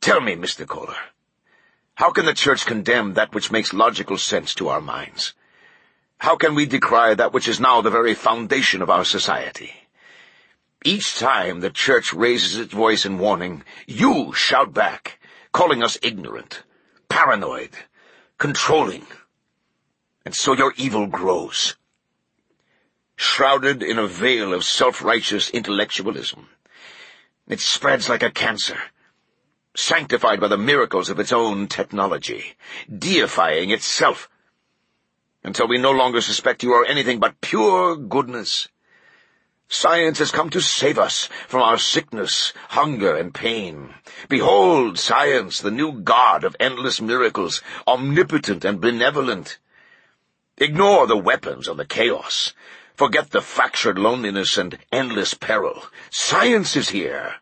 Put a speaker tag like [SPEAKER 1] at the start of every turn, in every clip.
[SPEAKER 1] Tell me, Mr. Kohler, how can the Church condemn that which makes logical sense to our minds? How can we decry that which is now the very foundation of our society? Each time the Church raises its voice in warning, you shout back, calling us ignorant, paranoid, controlling. And so your evil grows. Shrouded in a veil of self-righteous intellectualism, it spreads like a cancer, sanctified by the miracles of its own technology, deifying itself, until we no longer suspect you are anything but pure goodness. Science has come to save us from our sickness, hunger, and pain. Behold, science, the new God of endless miracles, omnipotent and benevolent. Ignore the weapons of the chaos. Forget the fractured loneliness and endless peril. Science is here.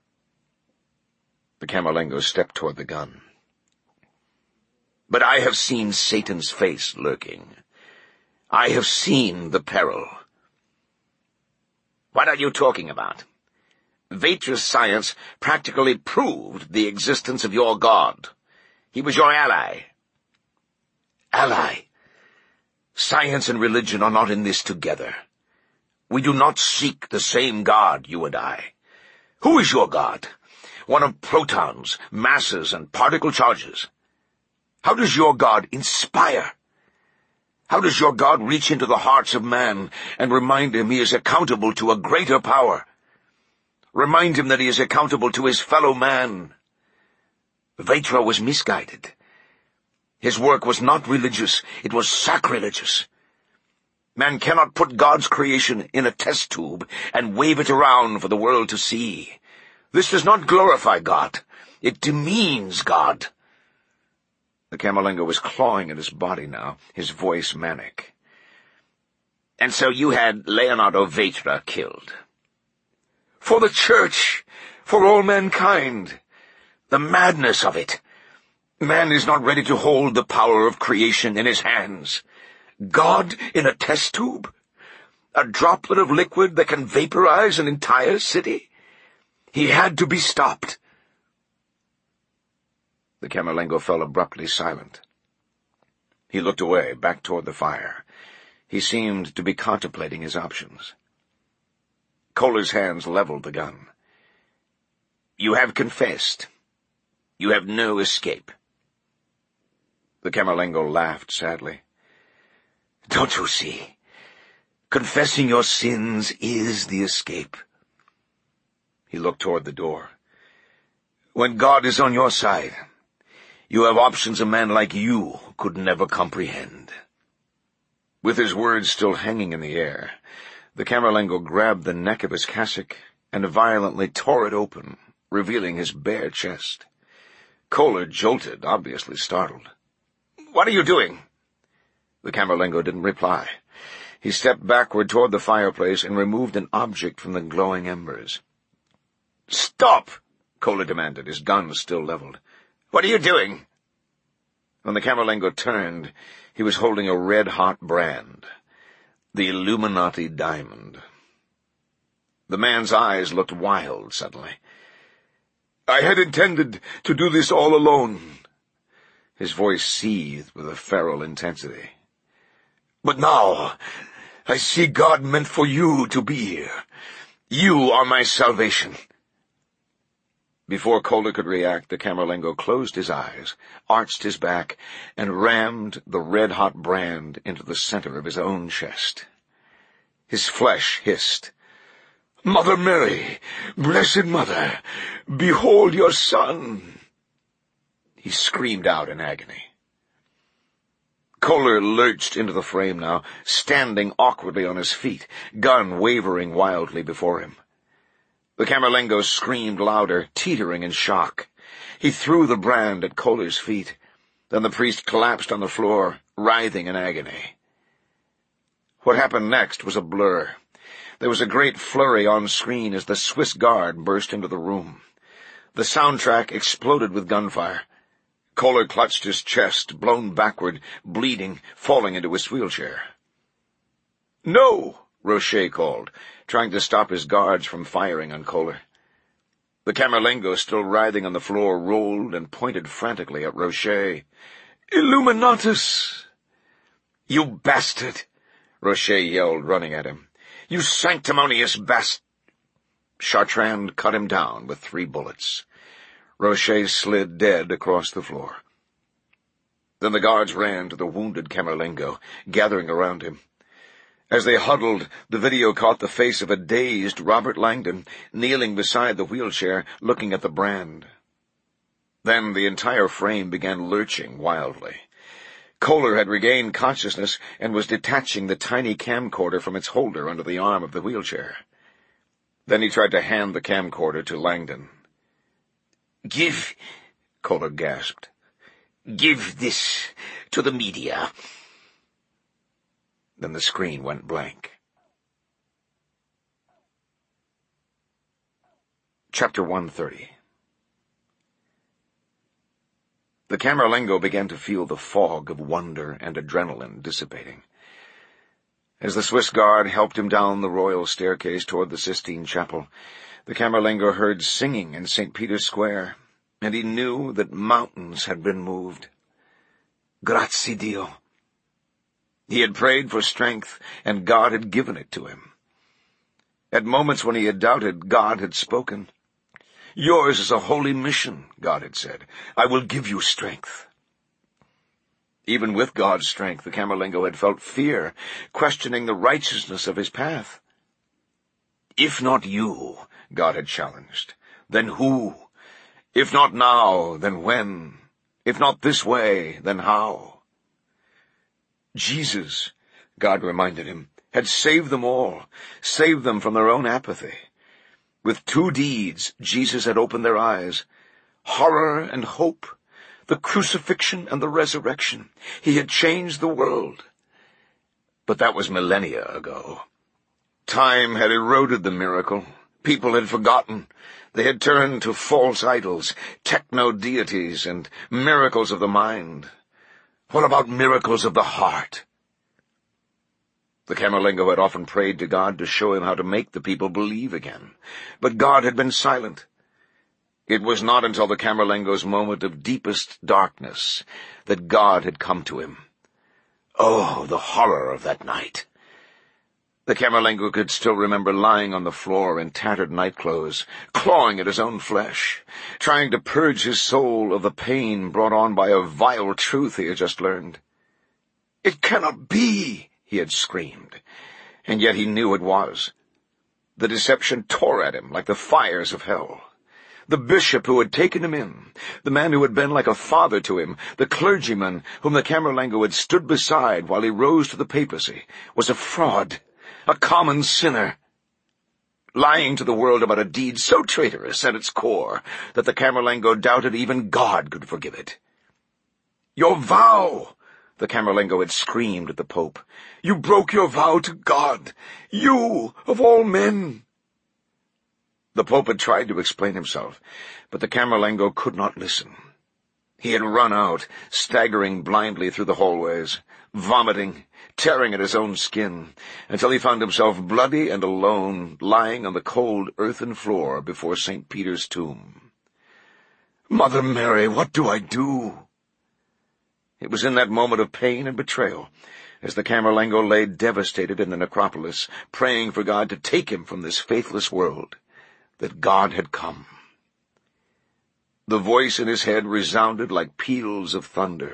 [SPEAKER 1] The Camerlengo stepped toward the gun. But I have seen Satan's face lurking. I have seen the peril. What are you talking about? Vetra's science practically proved the existence of your God. He was your ally. Ally? Science and religion are not in this together. We do not seek the same God, you and I. Who is your God? One of protons, masses, and particle charges. How does your God inspire? How does your God reach into the hearts of man and remind him he is accountable to a greater power? Remind him that he is accountable to his fellow man. Vetra was misguided. His work was not religious, it was sacrilegious. Man cannot put God's creation in a test tube and wave it around for the world to see. This does not glorify God. It demeans God. The Camerlengo was clawing at his body now, his voice manic. And so you had Leonardo Vetra killed. For the Church, for all mankind. The madness of it. Man is not ready to hold the power of creation in his hands. God in a test tube? A droplet of liquid that can vaporize an entire city? He had to be stopped. The Camerlengo fell abruptly silent. He looked away, back toward the fire. He seemed to be contemplating his options. Kohler's hands leveled the gun. You have confessed. You have no escape. The Camerlengo laughed sadly. Don't you see? Confessing your sins is the escape. He looked toward the door. When God is on your side, you have options a man like you could never comprehend. With his words still hanging in the air, the Camerlengo grabbed the neck of his cassock and violently tore it open, revealing his bare chest. Kohler jolted, obviously startled. What are you doing? The Camerlengo didn't reply. He stepped backward toward the fireplace and removed an object from the glowing embers. Stop! Kohler demanded, his gun still leveled. What are you doing? When the Camerlengo turned, he was holding a red-hot brand, the Illuminati diamond. The man's eyes looked wild suddenly. I had intended to do this all alone. His voice seethed with a feral intensity. But now, I see God meant for you to be here. You are my salvation. Before Kohler could react, the Camerlengo closed his eyes, arched his back, and rammed the red-hot brand into the center of his own chest. His flesh hissed. Mother Mary, Blessed Mother, behold your son! He screamed out in agony. Kohler lurched into the frame now, standing awkwardly on his feet, gun wavering wildly before him. The Camerlengo screamed louder, teetering in shock. He threw the brand at Kohler's feet. Then the priest collapsed on the floor, writhing in agony. What happened next was a blur. There was a great flurry on screen as the Swiss Guard burst into the room. The soundtrack exploded with gunfire. Kohler clutched his chest, blown backward, bleeding, falling into his wheelchair. No! Rocher called, trying to stop his guards from firing on Kohler. The Camerlengo, still writhing on the floor, rolled and pointed frantically at Rocher. "Illuminatus!" "You bastard!" Rocher yelled, running at him. "You sanctimonious bast—" Chartrand cut him down with 3 bullets. Rocher slid dead across the floor. Then the guards ran to the wounded Camerlengo, gathering around him. As they huddled, the video caught the face of a dazed Robert Langdon, kneeling beside the wheelchair, looking at the brand. Then the entire frame began lurching wildly. Kohler had regained consciousness and was detaching the tiny camcorder from its holder under the arm of the wheelchair. Then he tried to hand the camcorder to Langdon. "Give," Kohler gasped. "Give this to the media." Then the screen went blank. Chapter 130. The Camerlengo began to feel the fog of wonder and adrenaline dissipating. As the Swiss guard helped him down the royal staircase toward the Sistine Chapel, the Camerlengo heard singing in St. Peter's Square, and he knew that mountains had been moved. Grazie Dio. He had prayed for strength, and God had given it to him. At moments when he had doubted, God had spoken. "Yours is a holy mission," God had said. "I will give you strength." Even with God's strength, the Camerlengo had felt fear, questioning the righteousness of his path. "If not you," God had challenged, "then who? If not now, then when? If not this way, then how?" Jesus, God reminded him, had saved them all, saved them from their own apathy. With 2 deeds, Jesus had opened their eyes: horror and hope, the crucifixion and the resurrection. He had changed the world. But that was millennia ago. Time had eroded the miracle. People had forgotten. They had turned to false idols, techno-deities, and miracles of the mind. What about miracles of the heart? The Camerlengo had often prayed to God to show him how to make the people believe again, but God had been silent. It was not until the Camerlengo's moment of deepest darkness that God had come to him. Oh, the horror of that night! The Camerlengo could still remember lying on the floor in tattered nightclothes, clawing at his own flesh, trying to purge his soul of the pain brought on by a vile truth he had just learned. "It cannot be!" he had screamed, and yet he knew it was. The deception tore at him like the fires of hell. The bishop who had taken him in, the man who had been like a father to him, the clergyman whom the Camerlengo had stood beside while he rose to the papacy, was a fraud, a common sinner, lying to the world about a deed so traitorous at its core that the Camerlengo doubted even God could forgive it. "Your vow!" the Camerlengo had screamed at the Pope. "You broke your vow to God! You, of all men!" The Pope had tried to explain himself, but the Camerlengo could not listen. He had run out, staggering blindly through the hallways, vomiting, tearing at his own skin, until he found himself bloody and alone, lying on the cold earthen floor before St. Peter's tomb. "Mother Mary, what do I do?" It was in that moment of pain and betrayal, as the Camerlengo lay devastated in the necropolis, praying for God to take him from this faithless world, that God had come. The voice in his head resounded like peals of thunder.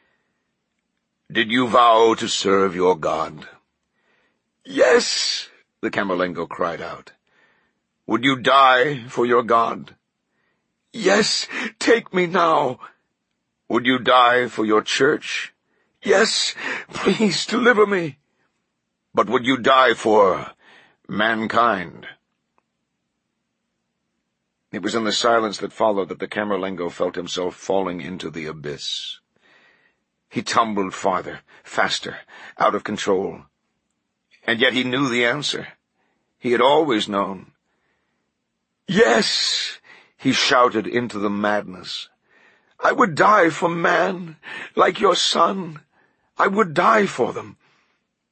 [SPEAKER 1] "Did you vow to serve your God?" "Yes," the Camerlengo cried out. "Would you die for your God?" "Yes, take me now." "Would you die for your church?" "Yes, please deliver me." "But would you die for mankind?" It was in the silence that followed that the Camerlengo felt himself falling into the abyss. He tumbled farther, faster, out of control. And yet he knew the answer. He had always known. "Yes," he shouted into the madness. "I would die for man, like your son. I would die for them."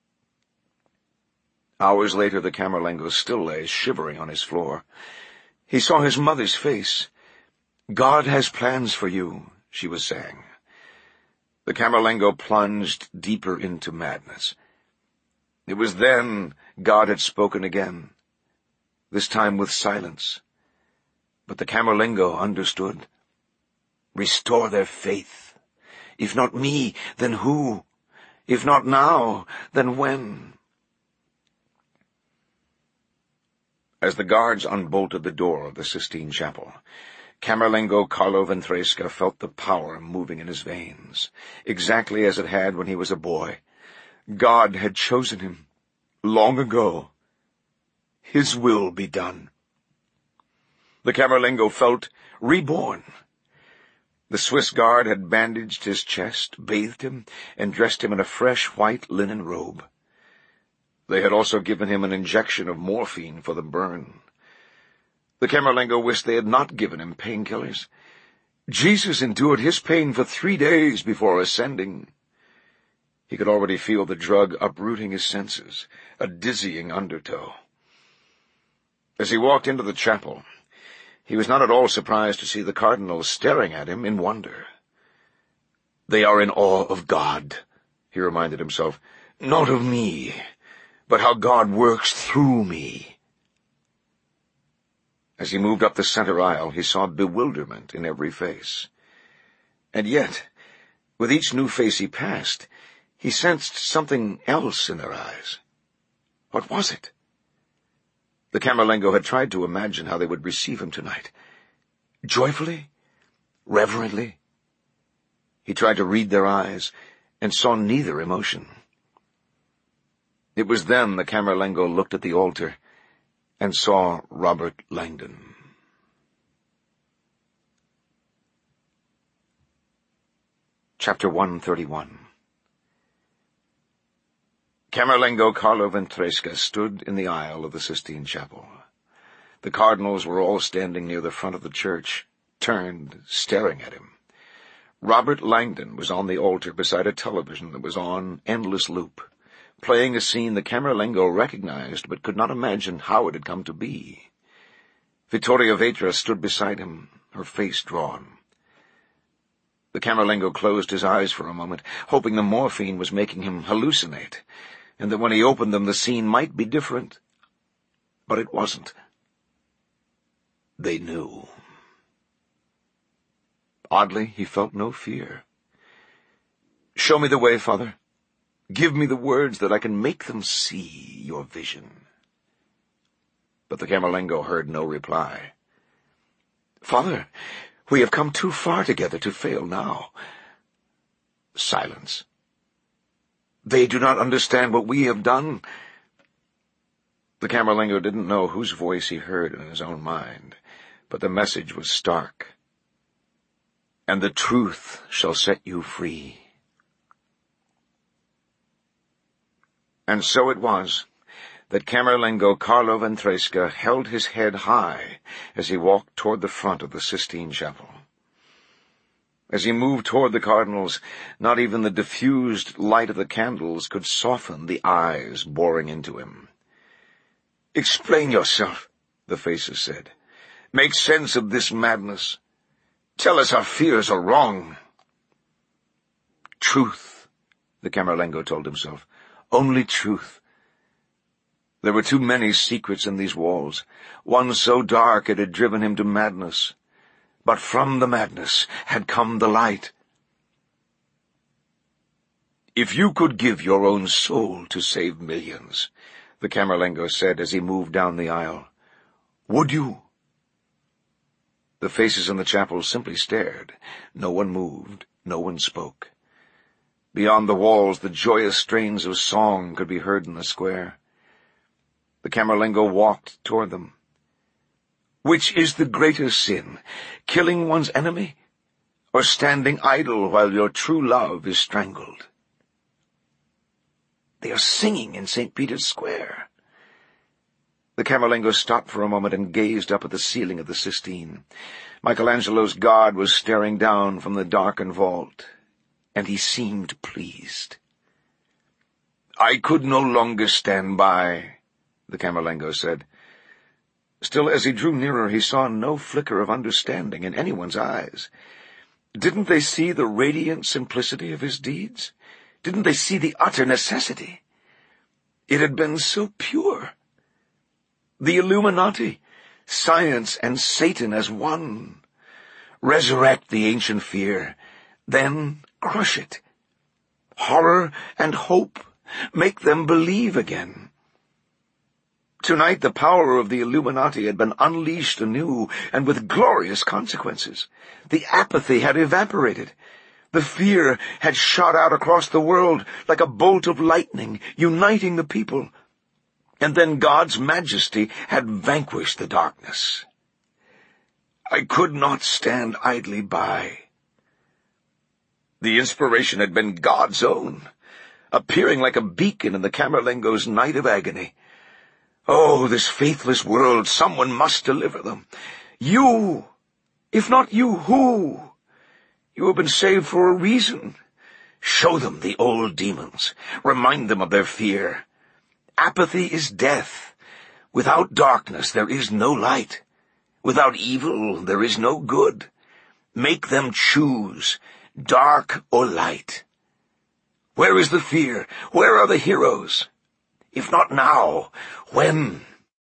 [SPEAKER 1] Hours later, the Camerlengo still lay shivering on his floor. He saw his mother's face. "God has plans for you," she was saying. The Camerlengo plunged deeper into madness. It was then God had spoken again, this time with silence. But the Camerlengo understood. "Restore their faith. If not me, then who? If not now, then when?" As the guards unbolted the door of the Sistine Chapel, Camerlengo Carlo Ventresca felt the power moving in his veins, exactly as it had when he was a boy. God had chosen him, long ago. His will be done. The Camerlengo felt reborn. The Swiss guard had bandaged his chest, bathed him, and dressed him in a fresh white linen robe. They had also given him an injection of morphine for the burn. The Camerlengo wished they had not given him painkillers. Jesus endured his pain for 3 days before ascending. He could already feel the drug uprooting his senses, a dizzying undertow. As he walked into the chapel, he was not at all surprised to see the cardinals staring at him in wonder. "They are in awe of God," he reminded himself. "Not of me, but how God works through me." As he moved up the center aisle, he saw bewilderment in every face. And yet, with each new face he passed, he sensed something else in their eyes. What was it? The Camerlengo had tried to imagine how they would receive him tonight. Joyfully? Reverently? He tried to read their eyes, and saw neither emotion. It was then the Camerlengo looked at the altar and saw Robert Langdon. Chapter 131. Camerlengo Carlo Ventresca stood in the aisle of the Sistine Chapel. The cardinals were all standing near the front of the church, turned, staring at him. Robert Langdon was on the altar beside a television that was on endless loop, playing a scene the Camerlengo recognized but could not imagine how it had come to be. Vittoria Vetra stood beside him, her face drawn. The Camerlengo closed his eyes for a moment, hoping the morphine was making him hallucinate, and that when he opened them the scene might be different. But it wasn't. They knew. Oddly, he felt no fear. "Show me the way, Father. Give me the words that I can make them see your vision." But the Camerlengo heard no reply. "Father, we have come too far together to fail now." Silence. "They do not understand what we have done." The Camerlengo didn't know whose voice he heard in his own mind, but the message was stark. "And the truth shall set you free." And so it was that Camerlengo Carlo Ventresca held his head high as he walked toward the front of the Sistine Chapel. As he moved toward the cardinals, not even the diffused light of the candles could soften the eyes boring into him. "Explain yourself," the faces said. "Make sense of this madness. Tell us our fears are wrong." "Truth," the Camerlengo told himself. "Only truth." There were too many secrets in these walls, one so dark it had driven him to madness. But from the madness had come the light. "If you could give your own soul to save millions," the Camerlengo said as he moved down the aisle, "would you?" The faces in the chapel simply stared. No one moved. No one spoke. Beyond the walls, the joyous strains of song could be heard in the square. The Camerlengo walked toward them. "Which is the greater sin, killing one's enemy, or standing idle while your true love is strangled?" "They are singing in St. Peter's Square." The Camerlengo stopped for a moment and gazed up at the ceiling of the Sistine. Michelangelo's God was staring down from the darkened vault, and he seemed pleased. "I could no longer stand by," the Camerlengo said. Still, as he drew nearer, he saw no flicker of understanding in anyone's eyes. Didn't they see the radiant simplicity of his deeds? Didn't they see the utter necessity? It had been so pure. The Illuminati, science and Satan as one. Resurrect the ancient fear, then crush it. Horror and hope, make them believe again. Tonight the power of the Illuminati had been unleashed anew, and with glorious consequences. The apathy had evaporated. The fear had shot out across the world like a bolt of lightning, uniting the people. And then God's majesty had vanquished the darkness. I could not stand idly by. The inspiration had been God's own, appearing like a beacon in the Camerlengo's night of agony. Oh, this faithless world, someone must deliver them. You! If not you, who? You have been saved for a reason. Show them the old demons. Remind them of their fear. Apathy is death. Without darkness there is no light. Without evil there is no good. Make them choose, dark or light. Where is the fear? Where are the heroes? If not now, when?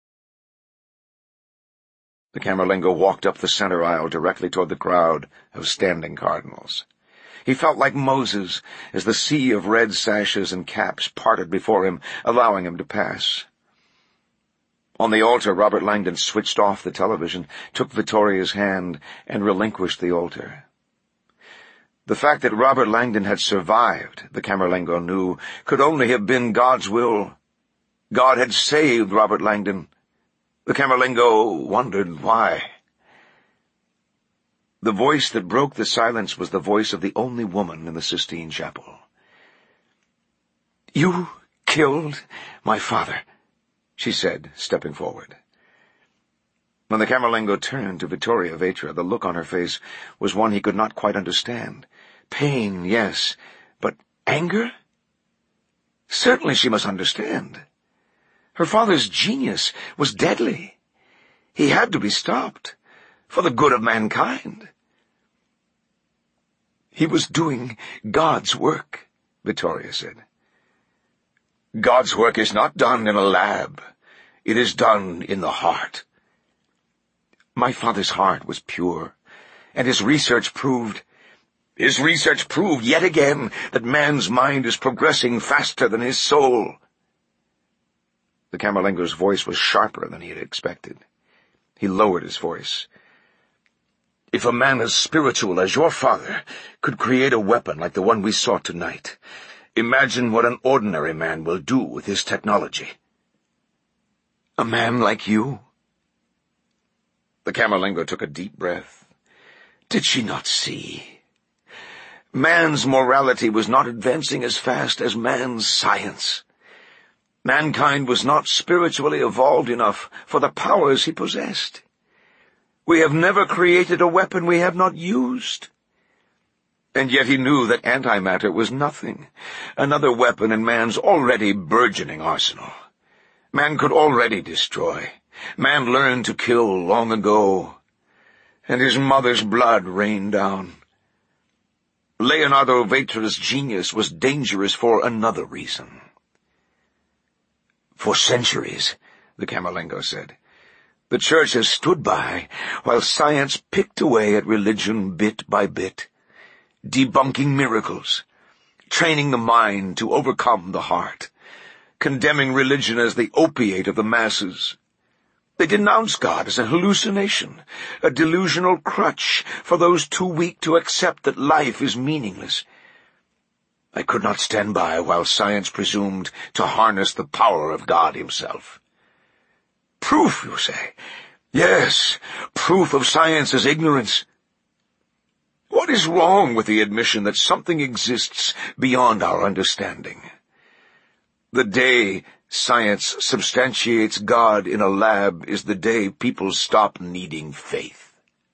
[SPEAKER 1] The Camerlengo walked up the center aisle directly toward the crowd of standing cardinals. He felt like Moses as the sea of red sashes and caps parted before him, allowing him to pass. On the altar, Robert Langdon switched off the television, took Vittoria's hand, and relinquished the altar. The fact that Robert Langdon had survived, the Camerlengo knew, could only have been God's will. God had saved Robert Langdon. The Camerlengo wondered why. The voice that broke the silence was the voice of the only woman in the Sistine Chapel. "You killed my father," she said, stepping forward. When the Camerlengo turned to Vittoria Vetra, the look on her face was one he could not quite understand. Pain, yes, but anger? Certainly she must understand. Her father's genius was deadly. He had to be stopped, for the good of mankind. He was doing God's work, Vittoria said. God's work is not done in a lab. It is done in the heart. My father's heart was pure, and his research proved yet again that man's mind is progressing faster than his soul. The Camerlengo's voice was sharper than he had expected. He lowered his voice. If a man as spiritual as your father could create a weapon like the one we saw tonight, imagine what an ordinary man will do with his technology. A man like you? The Camerlengo took a deep breath. Did she not see? Man's morality was not advancing as fast as man's science. Mankind was not spiritually evolved enough for the powers he possessed. We have never created a weapon we have not used. And yet he knew that antimatter was nothing, another weapon in man's already burgeoning arsenal. Man could already destroy. Man learned to kill long ago, and his mother's blood rained down. Leonardo Vetra's genius was dangerous for another reason. For centuries, the Camerlengo said, the Church has stood by while science picked away at religion bit by bit, debunking miracles, training the mind to overcome the heart, condemning religion as the opiate of the masses. They denounce God as a hallucination, a delusional crutch for those too weak to accept that life is meaningless. I could not stand by while science presumed to harness the power of God himself. Proof, you say? Yes, proof of science is ignorance. What is wrong with the admission that something exists beyond our understanding? The day science substantiates God in a lab is the day people stop needing faith.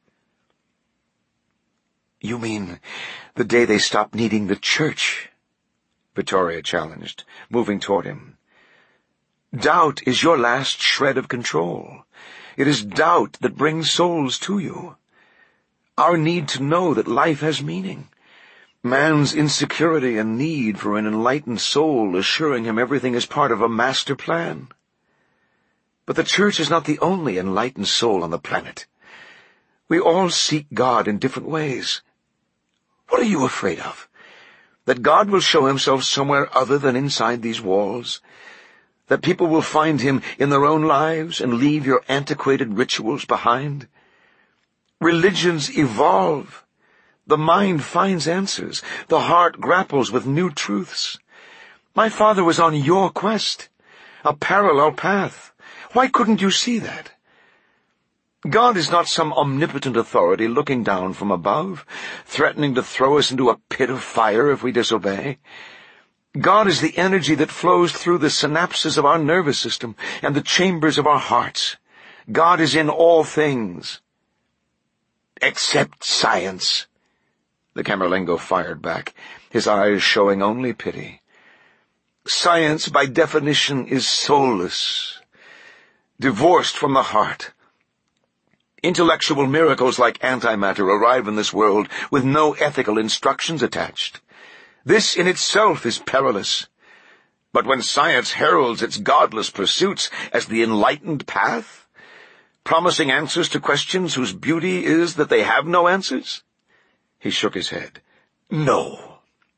[SPEAKER 1] You mean the day they stop needing the Church? Vittoria challenged, moving toward him. Doubt is your last shred of control. It is doubt that brings souls to you. Our need to know that life has meaning. Man's insecurity and need for an enlightened soul assuring him everything is part of a master plan. But the church is not the only enlightened soul on the planet. We all seek God in different ways. What are you afraid of? That God will show himself somewhere other than inside these walls? That people will find him in their own lives and leave your antiquated rituals behind? Religions evolve. The mind finds answers. The heart grapples with new truths. My father was on your quest, a parallel path. Why couldn't you see that? God is not some omnipotent authority looking down from above, threatening to throw us into a pit of fire if we disobey. God is the energy that flows through the synapses of our nervous system and the chambers of our hearts. God is in all things. Except science, the Camerlengo fired back, his eyes showing only pity. Science, by definition, is soulless, divorced from the heart. Intellectual miracles like antimatter arrive in this world with no ethical instructions attached. This in itself is perilous. But when science heralds its godless pursuits as the enlightened path, promising answers to questions whose beauty is that they have no answers, he shook his head. No.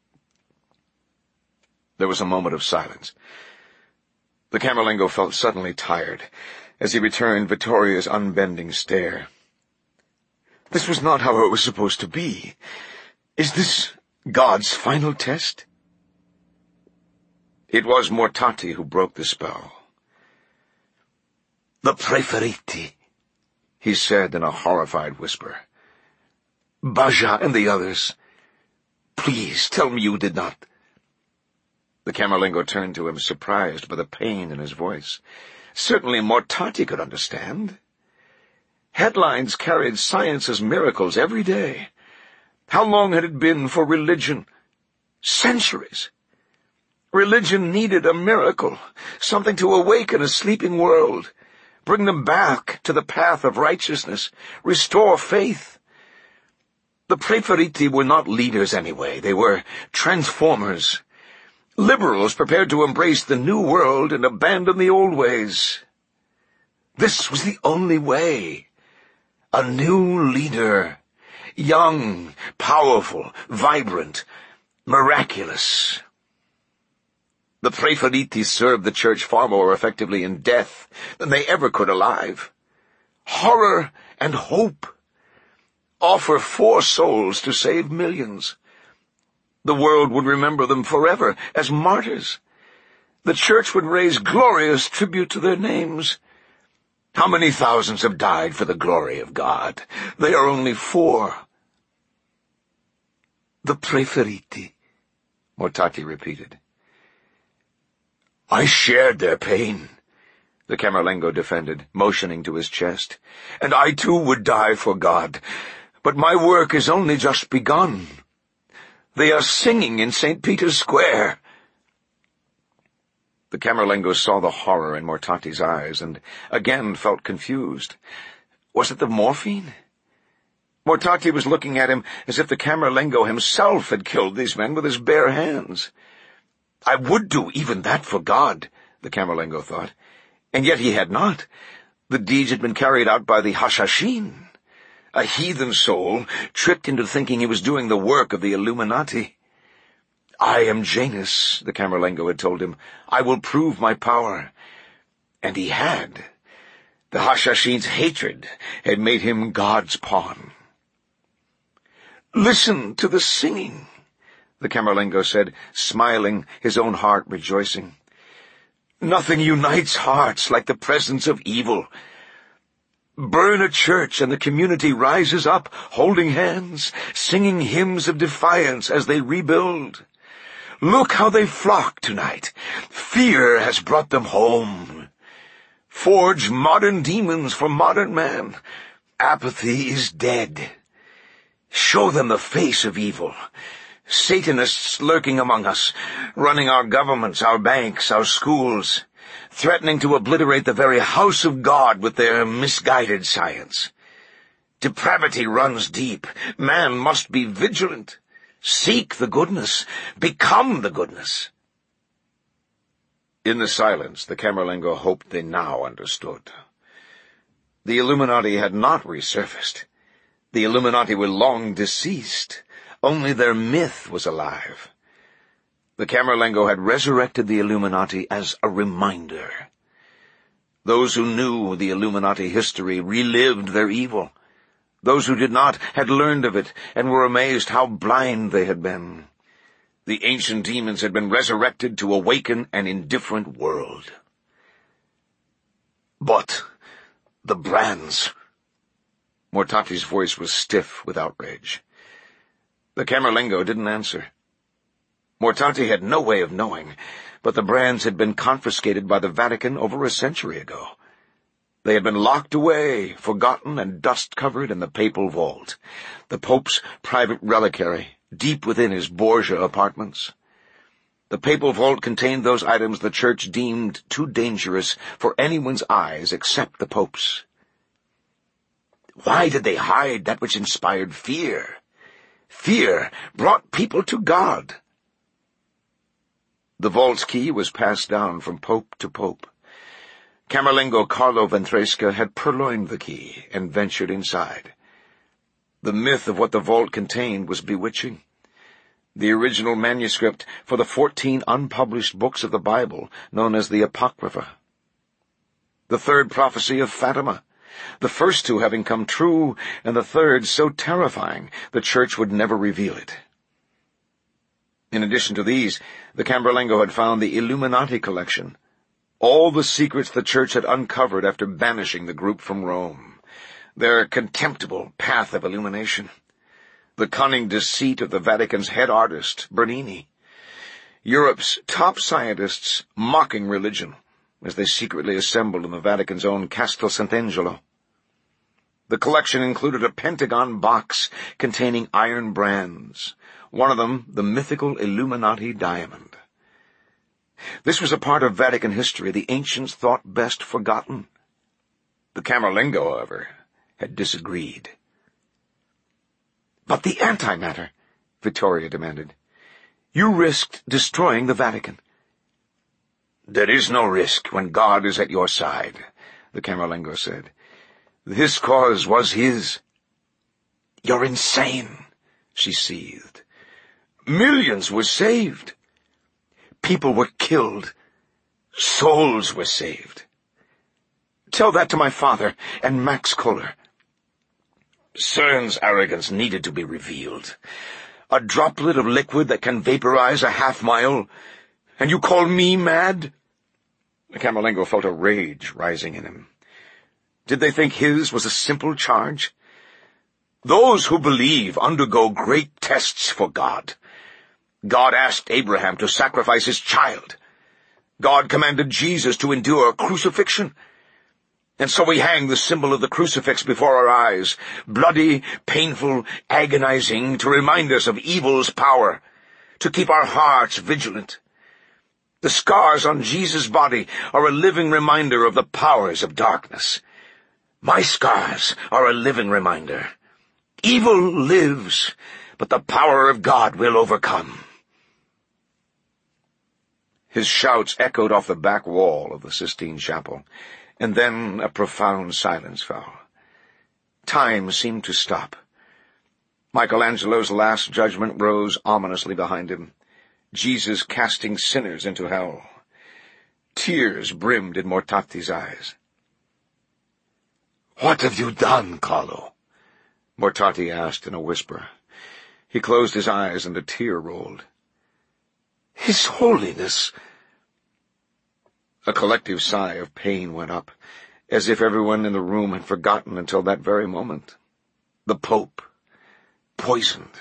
[SPEAKER 1] There was a moment of silence. The Camerlengo felt suddenly tired as he returned Vittoria's unbending stare. This was not how it was supposed to be. Is this God's final test? It was Mortati who broke the spell. The Preferiti, he said in a horrified whisper. Baja and the others, please tell me you did not. The Camerlengo turned to him, surprised by the pain in his voice. Certainly Mortati could understand. Headlines carried science's miracles every day. How long had it been for religion? Centuries. Religion needed a miracle, something to awaken a sleeping world, bring them back to the path of righteousness, restore faith. The Preferiti were not leaders anyway. They were transformers. Liberals prepared to embrace the new world and abandon the old ways. This was the only way. A new leader. Young, powerful, vibrant, miraculous. The Preferiti served the church far more effectively in death than they ever could alive. Horror and hope. Offer 4 souls to save millions. The world would remember them forever as martyrs. The church would raise glorious tribute to their names. How many thousands have died for the glory of God? They are only 4. The Preferiti, Mortati repeated. I shared their pain, the Camerlengo defended, motioning to his chest. And I too would die for God. But my work is only just begun. They are singing in St. Peter's Square. The Camerlengo saw the horror in Mortati's eyes and again felt confused. Was it the morphine? Mortati was looking at him as if the Camerlengo himself had killed these men with his bare hands. I would do even that for God, the Camerlengo thought. And yet he had not. The deeds had been carried out by the Hashashin. A heathen soul tricked into thinking he was doing the work of the Illuminati. I am Janus, the Camerlengo had told him. I will prove my power. And he had. The Hashashin's hatred had made him God's pawn. Listen to the singing, the Camerlengo said, smiling, his own heart rejoicing. Nothing unites hearts like the presence of evil. Burn a church and the community rises up, holding hands, singing hymns of defiance as they rebuild. Look how they flock tonight. Fear has brought them home. Forge modern demons for modern man. Apathy is dead. Show them the face of evil. Satanists lurking among us, running our governments, our banks, our schools. threatening to obliterate the very house of God with their misguided science. Depravity runs deep. Man must be vigilant. Seek the goodness. Become the goodness. In the silence, the Camerlengo hoped they now understood. The Illuminati had not resurfaced. The Illuminati were long deceased. Only their myth was alive. The Camerlengo had resurrected the Illuminati as a reminder. Those who knew the Illuminati history relived their evil. Those who did not had learned of it and were amazed how blind they had been. The ancient demons had been resurrected to awaken an indifferent world. But the brands... Mortatti's voice was stiff with outrage. The Camerlengo didn't answer. Mortatti had no way of knowing, but the brands had been confiscated by the Vatican over a century ago. They had been locked away, forgotten and dust-covered in the papal vault, the Pope's private reliquary, deep within his Borgia apartments. The papal vault contained those items the Church deemed too dangerous for anyone's eyes except the Pope's. Why did they hide that which inspired fear? Fear brought people to God. The vault's key was passed down from pope to pope. Camerlengo Carlo Ventresca had purloined the key and ventured inside. The myth of what the vault contained was bewitching. The original manuscript for the 14 unpublished books of the Bible, known as the Apocrypha. The third prophecy of Fatima, the first two having come true, and the third so terrifying the Church would never reveal it. In addition to these, the Camerlengo had found the Illuminati collection, all the secrets the Church had uncovered after banishing the group from Rome, their contemptible path of illumination, the cunning deceit of the Vatican's head artist, Bernini, Europe's top scientists mocking religion as they secretly assembled in the Vatican's own Castel Sant'Angelo. The collection included a pentagon box containing iron brands, one of them the mythical Illuminati diamond. This was a part of Vatican history the ancients thought best forgotten. The Camerlengo, however, had disagreed. "But the antimatter," Vittoria demanded. "You risked destroying the Vatican." "There is no risk when God is at your side," the Camerlengo said. "This cause was his." "You're insane," she seethed. "Millions were saved. People were killed. Souls were saved. Tell that to my father and Max Kohler." CERN's arrogance needed to be revealed. A droplet of liquid that can vaporize a half-mile, and you call me mad? The Camerlengo felt a rage rising in him. Did they think his was a simple charge? Those who believe undergo great tests for God. God asked Abraham to sacrifice his child. God commanded Jesus to endure crucifixion. And so we hang the symbol of the crucifix before our eyes, bloody, painful, agonizing, to remind us of evil's power, to keep our hearts vigilant. The scars on Jesus' body are a living reminder of the powers of darkness. My scars are a living reminder. Evil lives, but the power of God will overcome. His shouts echoed off the back wall of the Sistine Chapel, and then a profound silence fell. Time seemed to stop. Michelangelo's Last Judgment rose ominously behind him, Jesus casting sinners into hell. Tears brimmed in Mortatti's eyes. "What have you done, Carlo?" Mortatti asked in a whisper. He closed his eyes and a tear rolled. "His Holiness—" A collective sigh of pain went up, as if everyone in the room had forgotten until that very moment. The Pope, poisoned.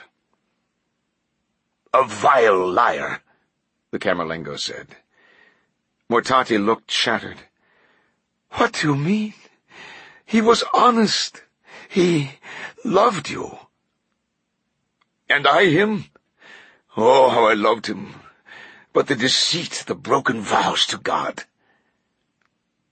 [SPEAKER 1] "A vile liar," the Camerlengo said. Mortatti looked shattered. "What do you mean? He was honest. He loved you." "And I him? Oh, how I loved him. But the deceit, the broken vows to God."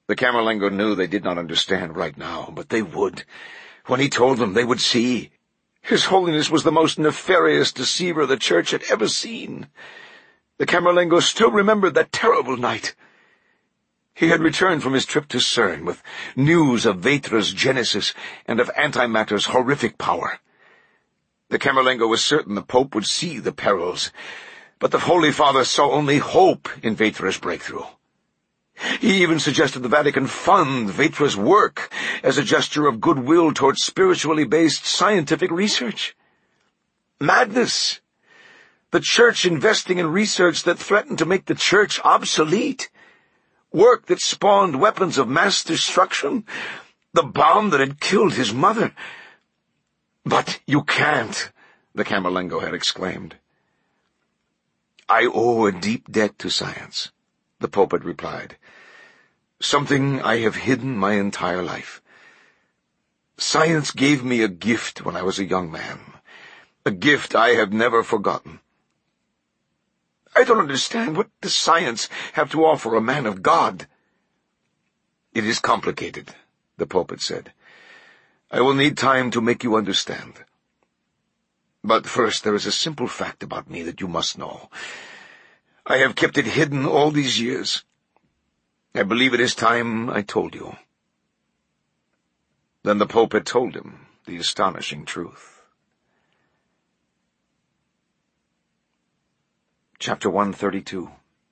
[SPEAKER 1] The Camerlengo knew they did not understand right now, but they would. When he told them, they would see. His Holiness was the most nefarious deceiver the Church had ever seen. The Camerlengo still remembered that terrible night. He had returned from his trip to CERN with news of Vetra's genesis and of antimatter's horrific power. The Camerlengo was certain the Pope would see the perils, but the Holy Father saw only hope in Vetra's breakthrough. He even suggested the Vatican fund Vetra's work as a gesture of goodwill towards spiritually based scientific research. Madness! The Church investing in research that threatened to make the Church obsolete. Work that spawned weapons of mass destruction. The bomb that had killed his mother. "But you can't," the Camerlengo had exclaimed. "I owe a deep debt to science," the Pope had replied. "Something I have hidden my entire life. Science gave me a gift when I was a young man, a gift I have never forgotten." "I don't understand. What does science have to offer a man of God?" "It is complicated," the Pope had said. "I will need time to make you understand. But first there is a simple fact about me that you must know. I have kept it hidden all these years. I believe it is time I told you." Then the Pope had told him the astonishing truth. Chapter 132.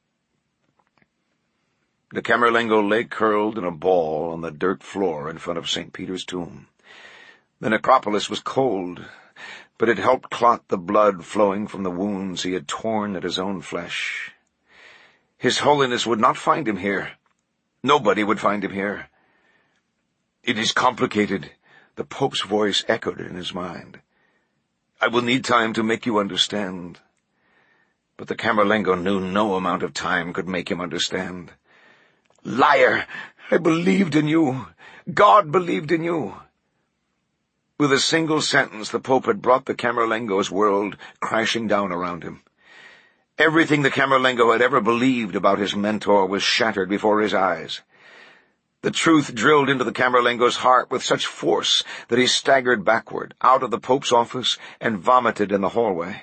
[SPEAKER 1] The Camerlengo lay curled in a ball on the dirt floor in front of St. Peter's tomb. The necropolis was cold, but it helped clot the blood flowing from the wounds he had torn at his own flesh. His Holiness would not find him here. Nobody would find him here. "It is complicated," the Pope's voice echoed in his mind. "I will need time to make you understand." But the Camerlengo knew no amount of time could make him understand. "Liar! I believed in you. God believed in you." With a single sentence, the Pope had brought the Camerlengo's world crashing down around him. Everything the Camerlengo had ever believed about his mentor was shattered before his eyes. The truth drilled into the Camerlengo's heart with such force that he staggered backward, out of the Pope's office, and vomited in the hallway.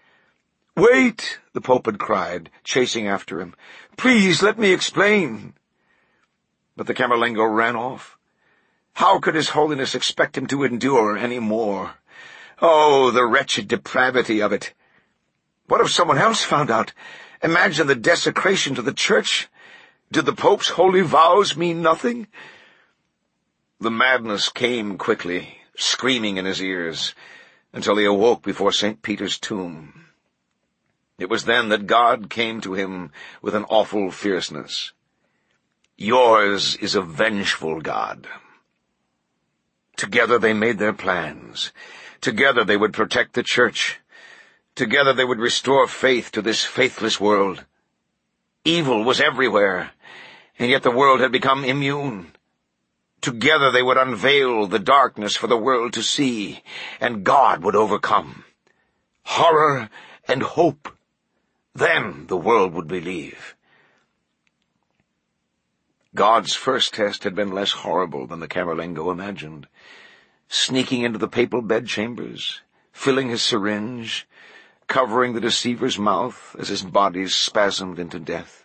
[SPEAKER 1] "Wait!" the Pope had cried, chasing after him. "Please, let me explain." But the Camerlengo ran off. How could His Holiness expect him to endure any more? Oh, the wretched depravity of it! What if someone else found out? Imagine the desecration to the Church. Did the Pope's holy vows mean nothing? The madness came quickly, screaming in his ears, until he awoke before St. Peter's tomb. It was then that God came to him with an awful fierceness. "Yours is a vengeful God." Together they made their plans. Together they would protect the Church. Together they would restore faith to this faithless world. Evil was everywhere, and yet the world had become immune. Together they would unveil the darkness for the world to see, and God would overcome. Horror and hope. Then the world would believe. God's first test had been less horrible than the Camerlengo imagined. Sneaking into the papal bedchambers, filling his syringe, covering the deceiver's mouth as his body spasmed into death.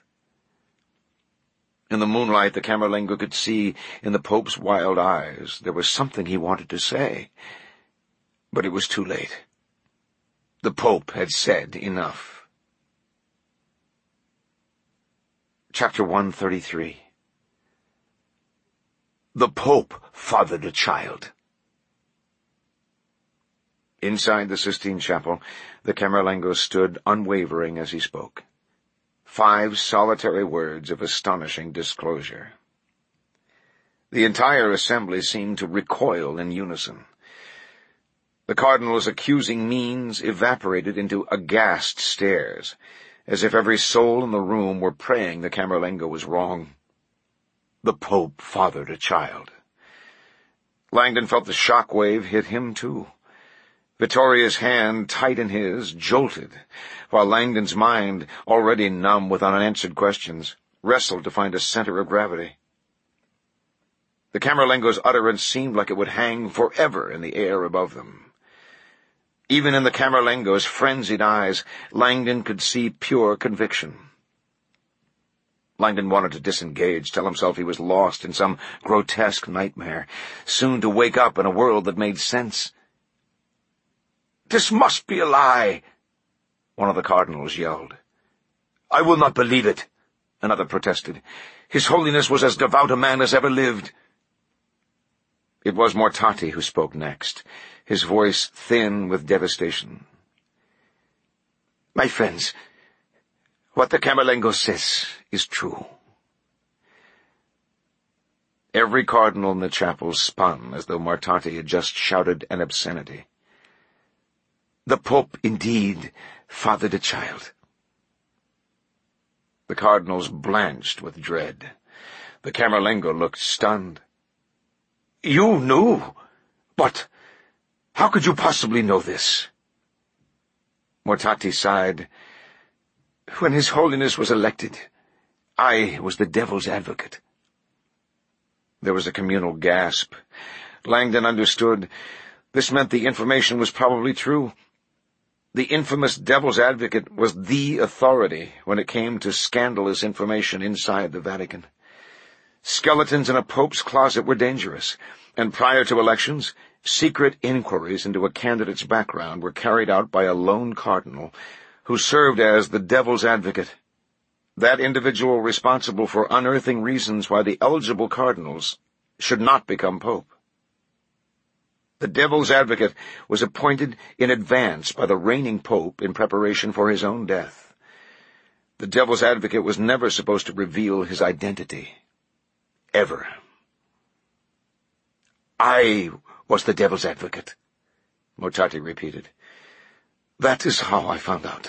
[SPEAKER 1] In the moonlight, the Camerlengo could see in the Pope's wild eyes there was something he wanted to say. But it was too late. The Pope had said enough. Chapter 133. The Pope fathered a child. Inside the Sistine Chapel, the Camerlengo stood unwavering as he spoke. 5 solitary words of astonishing disclosure. The entire assembly seemed to recoil in unison. The cardinal's accusing means evaporated into aghast stares, as if every soul in the room were praying the Camerlengo was wrong. The Pope fathered a child. Langdon felt the shock wave hit him, too. Vittoria's hand, tight in his, jolted, while Langdon's mind, already numb with unanswered questions, wrestled to find a center of gravity. The Camerlengo's utterance seemed like it would hang forever in the air above them. Even in the Camerlengo's frenzied eyes, Langdon could see pure conviction. Langdon wanted to disengage, tell himself he was lost in some grotesque nightmare, soon to wake up in a world that made sense. "This must be a lie," one of the cardinals yelled. "I will not believe it," another protested. "His Holiness was as devout a man as ever lived." It was Mortati who spoke next, his voice thin with devastation. "My friends, what the Camerlengo says is true." Every cardinal in the chapel spun as though Mortati had just shouted an obscenity. "The Pope indeed fathered a child." The cardinals blanched with dread. The Camerlengo looked stunned. "You knew? But how could you possibly know this?" Mortati sighed. "When His Holiness was elected, I was the devil's advocate." There was a communal gasp. Langdon understood. This meant the information was probably true. The infamous devil's advocate was the authority when it came to scandalous information inside the Vatican. Skeletons in a pope's closet were dangerous, and prior to elections, secret inquiries into a candidate's background were carried out by a lone cardinal who served as the devil's advocate, that individual responsible for unearthing reasons why the eligible cardinals should not become pope. The devil's advocate was appointed in advance by the reigning pope in preparation for his own death. The devil's advocate was never supposed to reveal his identity. Ever. "I was the devil's advocate," Mortati repeated. "That is how I found out."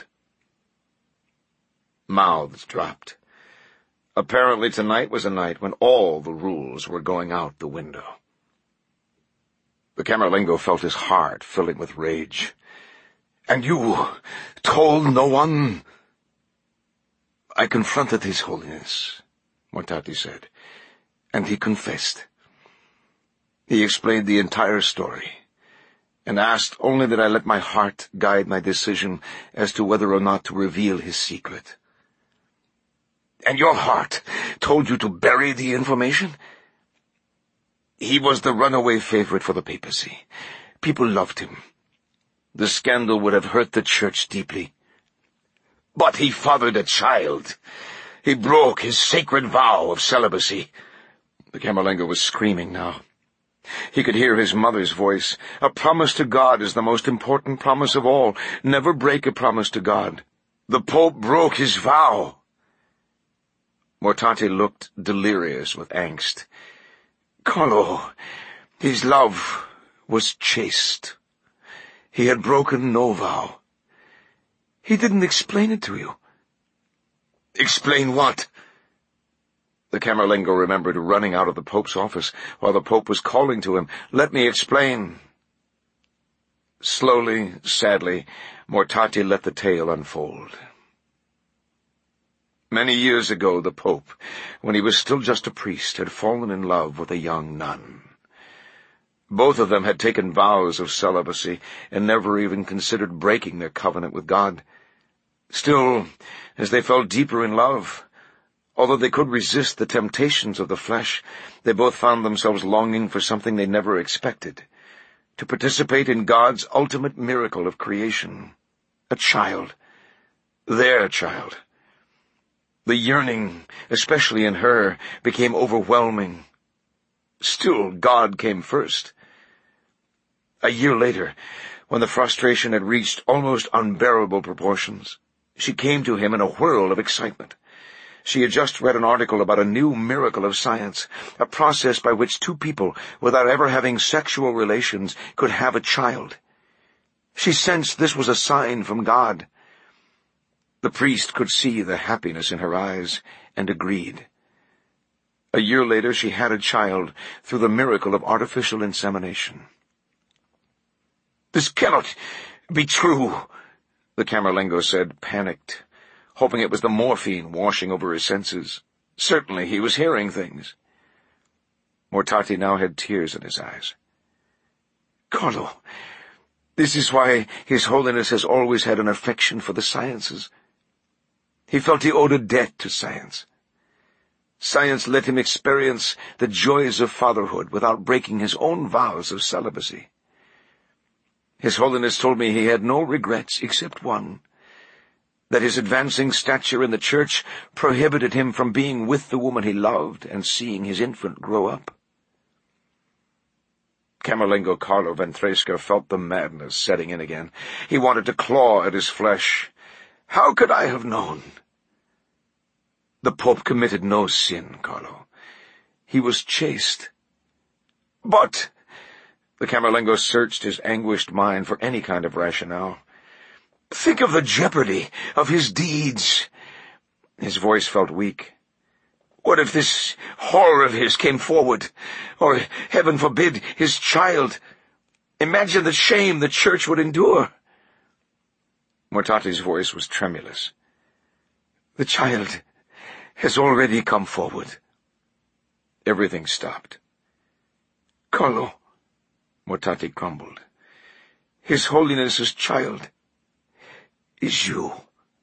[SPEAKER 1] Mouths dropped. Apparently tonight was a night when all the rules were going out the window. The Camerlengo felt his heart filling with rage. "And you told no one?" "I confronted His Holiness," Mortati said, "and he confessed. He explained the entire story, and asked only that I let my heart guide my decision as to whether or not to reveal his secret." "And your heart told you to bury the information?" "He was the runaway favorite for the papacy. People loved him. The scandal would have hurt the Church deeply." "But he fathered a child. He broke his sacred vow of celibacy." The Camerlengo was screaming now. He could hear his mother's voice. "A promise to God is the most important promise of all. Never break a promise to God. The Pope broke his vow." Mortati looked delirious with angst. "Carlo, his love was chaste. He had broken no vow. He didn't explain it to you." "Explain what?" The Camerlengo remembered running out of the Pope's office while the Pope was calling to him. "Let me explain." Slowly, sadly, Mortati let the tale unfold. Many years ago, the Pope, when he was still just a priest, had fallen in love with a young nun. Both of them had taken vows of celibacy and never even considered breaking their covenant with God. Still, as they fell deeper in love, although they could resist the temptations of the flesh, they both found themselves longing for something they never expected, to participate in God's ultimate miracle of creation, a child, their child. The yearning, especially in her, became overwhelming. Still, God came first. A year later, when the frustration had reached almost unbearable proportions, she came to him in a whirl of excitement. She had just read an article about a new miracle of science, a process by which two people, without ever having sexual relations, could have a child. She sensed this was a sign from God. The priest could see the happiness in her eyes, and agreed. A year later she had a child through the miracle of artificial insemination. "This cannot be true," the Camerlengo said, panicked, hoping it was the morphine washing over his senses. Certainly he was hearing things. Mortati now had tears in his eyes. "Carlo, this is why His Holiness has always had an affection for the sciences. He felt he owed a debt to science. Science let him experience the joys of fatherhood without breaking his own vows of celibacy. His Holiness told me he had no regrets except one, that his advancing stature in the church prohibited him from being with the woman he loved and seeing his infant grow up." Camerlengo Carlo Ventresca felt the madness setting in again. He wanted to claw at his flesh. "How could I have known?" "The Pope committed no sin, Carlo. He was chaste." "But—" The Camerlengo searched his anguished mind for any kind of rationale. "Think of the jeopardy of his deeds." His voice felt weak. "What if this horror of his came forward? Or, heaven forbid, his child? Imagine the shame the Church would endure." Mortati's voice was tremulous. "The child has already come forward." Everything stopped. "Carlo," Mortati crumbled, "His Holiness's child is you."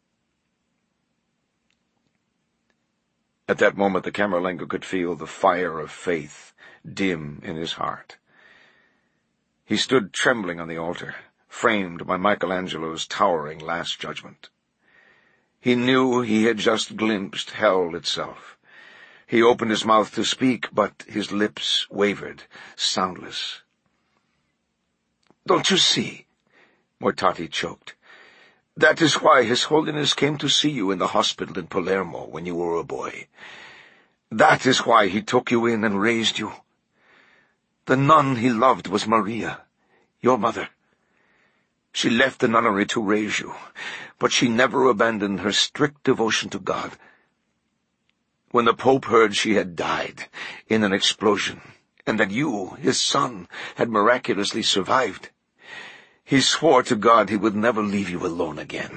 [SPEAKER 1] At that moment the Camerlengo could feel the fire of faith dim in his heart. He stood trembling on the altar, framed by Michelangelo's towering Last Judgment. He knew he had just glimpsed hell itself. He opened his mouth to speak, but his lips wavered, soundless. "Don't you see?" Mortati choked. "That is why His Holiness came to see you in the hospital in Palermo when you were a boy. That is why he took you in and raised you. The nun he loved was Maria, your mother. She left the nunnery to raise you, but she never abandoned her strict devotion to God. When the Pope heard she had died in an explosion, and that you, his son, had miraculously survived, he swore to God he would never leave you alone again.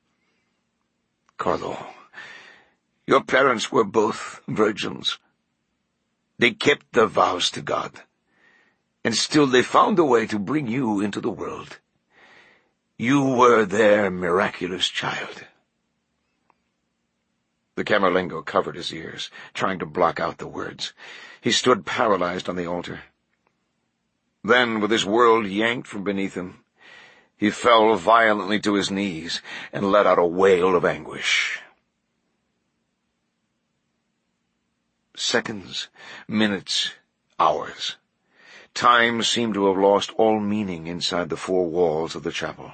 [SPEAKER 1] Carlo, your parents were both virgins. They kept their vows to God, and still they found a way to bring you into the world. You were their miraculous child." The Camerlengo covered his ears, trying to block out the words. He stood paralyzed on the altar. Then, with his world yanked from beneath him, he fell violently to his knees and let out a wail of anguish. Seconds, minutes, hours. Time seemed to have lost all meaning inside the four walls of the chapel.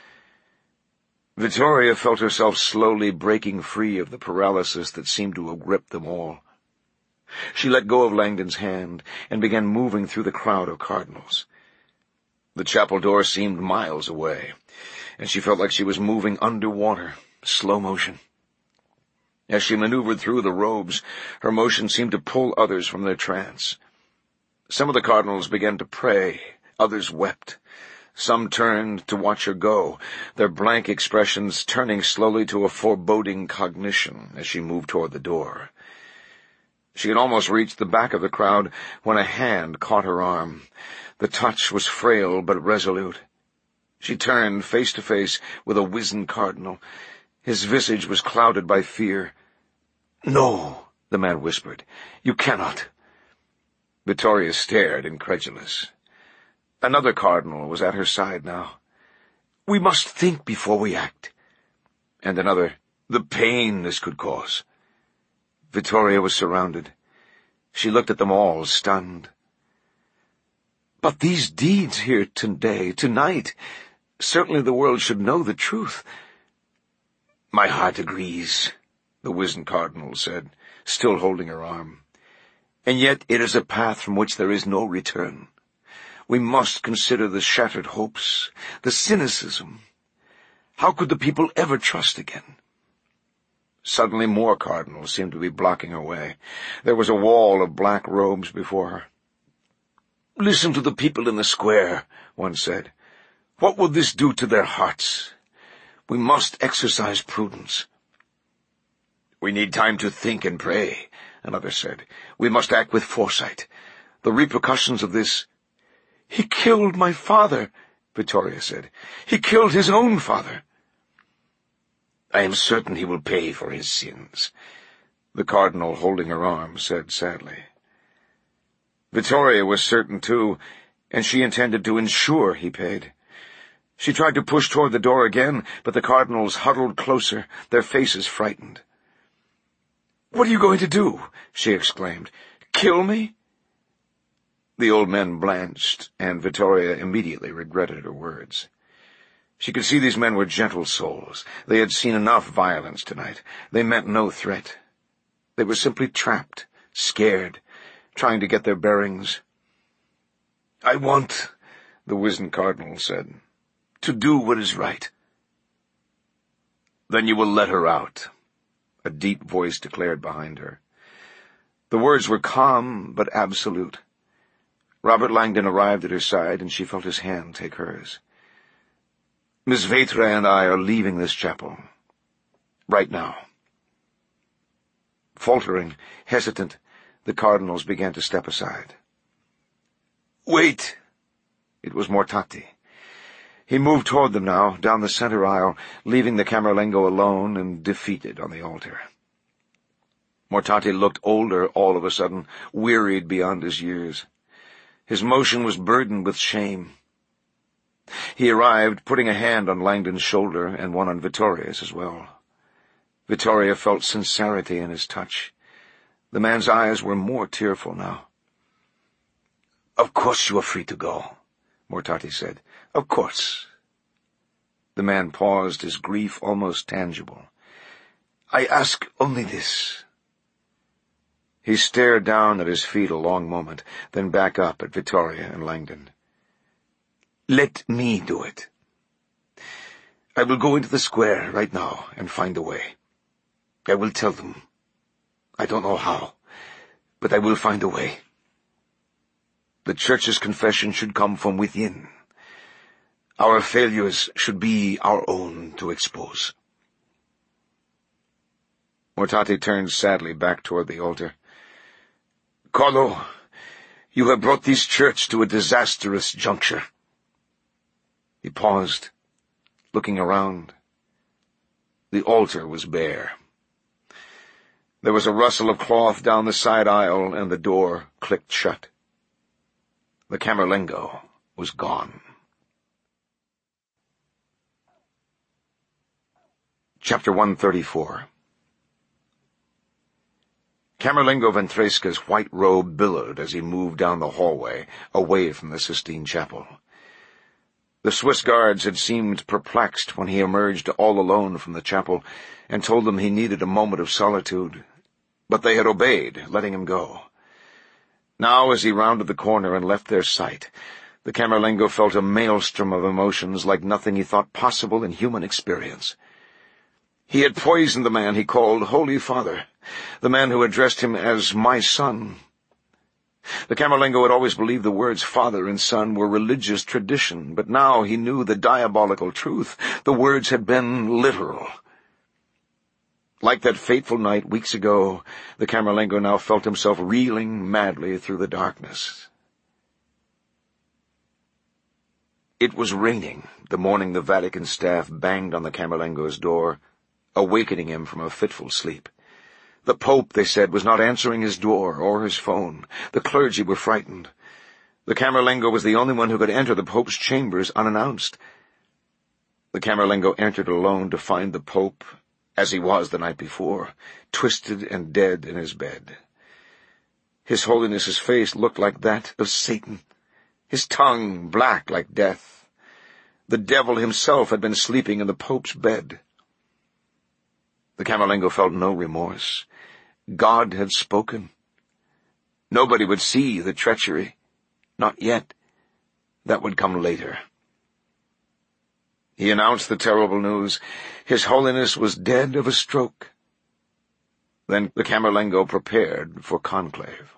[SPEAKER 1] Vittoria felt herself slowly breaking free of the paralysis that seemed to have gripped them all. She let go of Langdon's hand and began moving through the crowd of cardinals. The chapel door seemed miles away, and she felt like she was moving underwater, slow motion. As she maneuvered through the robes, her motion seemed to pull others from their trance. Some of the cardinals began to pray, others wept. Some turned to watch her go, their blank expressions turning slowly to a foreboding cognition as she moved toward the door. She had almost reached the back of the crowd when a hand caught her arm. The touch was frail but resolute. She turned face to face with a wizened cardinal. His visage was clouded by fear. "No," the man whispered. "You cannot." Vittoria stared, incredulous. Another cardinal was at her side now. "We must think before we act." And another, "The pain this could cause." Vittoria was surrounded. She looked at them all, stunned. "But these deeds here today, tonight, certainly the world should know the truth." "My heart agrees," the wizened cardinal said, still holding her arm. "And yet it is a path from which there is no return. We must consider the shattered hopes, the cynicism. How could the people ever trust again?" Suddenly more cardinals seemed to be blocking her way. There was a wall of black robes before her. "Listen to the people in the square," one said. "What will this do to their hearts? We must exercise prudence." "We need time to think and pray," another said. "We must act with foresight. The repercussions of this— "He killed my father," Vittoria said. "He killed his own father." "I am certain he will pay for his sins," the cardinal, holding her arm, said sadly. Vittoria was certain, too, and she intended to ensure he paid. She tried to push toward the door again, but the cardinals huddled closer, their faces frightened. "What are you going to do?" she exclaimed. "Kill me?" The old men blanched, and Vittoria immediately regretted her words. She could see these men were gentle souls. They had seen enough violence tonight. They meant no threat. They were simply trapped, scared, trying to get their bearings. "I want," the wizened cardinal said, "to do what is right." "Then you will let her out," a deep voice declared behind her. The words were calm but absolute. Robert Langdon arrived at her side, and she felt his hand take hers. "Miss Veitra and I are leaving this chapel. Right now." Faltering, hesitant, the cardinals began to step aside. "Wait!" It was Mortati. He moved toward them now, down the center aisle, leaving the Camerlengo alone and defeated on the altar. Mortati looked older all of a sudden, wearied beyond his years. His motion was burdened with shame. He arrived, putting a hand on Langdon's shoulder and one on Vittoria's as well. Vittoria felt sincerity in his touch. The man's eyes were more tearful now. "Of course you are free to go," Mortati said. "Of course." The man paused, his grief almost tangible. "I ask only this." He stared down at his feet a long moment, then back up at Vittoria and Langdon. "Let me do it. I will go into the square right now and find a way. I will tell them. I don't know how, but I will find a way. The Church's confession should come from within. Our failures should be our own to expose." Mortati turned sadly back toward the altar. "Carlo, you have brought this church to a disastrous juncture." He paused, looking around. The altar was bare. There was a rustle of cloth down the side aisle, and the door clicked shut. The Camerlengo was gone. Chapter 134. Camerlengo Ventresca's white robe billowed as he moved down the hallway, away from the Sistine Chapel. The Swiss guards had seemed perplexed when he emerged all alone from the chapel and told them he needed a moment of solitude, but they had obeyed, letting him go. Now, as he rounded the corner and left their sight, the Camerlengo felt a maelstrom of emotions like nothing he thought possible in human experience. He had poisoned the man he called Holy Father, the man who addressed him as my son. The Camerlengo had always believed the words father and son were religious tradition, but now he knew the diabolical truth. The words had been literal. Like that fateful night weeks ago, the Camerlengo now felt himself reeling madly through the darkness. It was raining the morning the Vatican staff banged on the Camerlengo's door, awakening him from a fitful sleep. The Pope, they said, was not answering his door or his phone. The clergy were frightened. The Camerlengo was the only one who could enter the Pope's chambers unannounced. The Camerlengo entered alone to find the Pope, as he was the night before, twisted and dead in his bed. His Holiness's face looked like that of Satan, his tongue black like death. The devil himself had been sleeping in the Pope's bed. The Camerlengo felt no remorse. God had spoken. Nobody would see the treachery. Not yet. That would come later. He announced the terrible news. His Holiness was dead of a stroke. Then the Camerlengo prepared for conclave.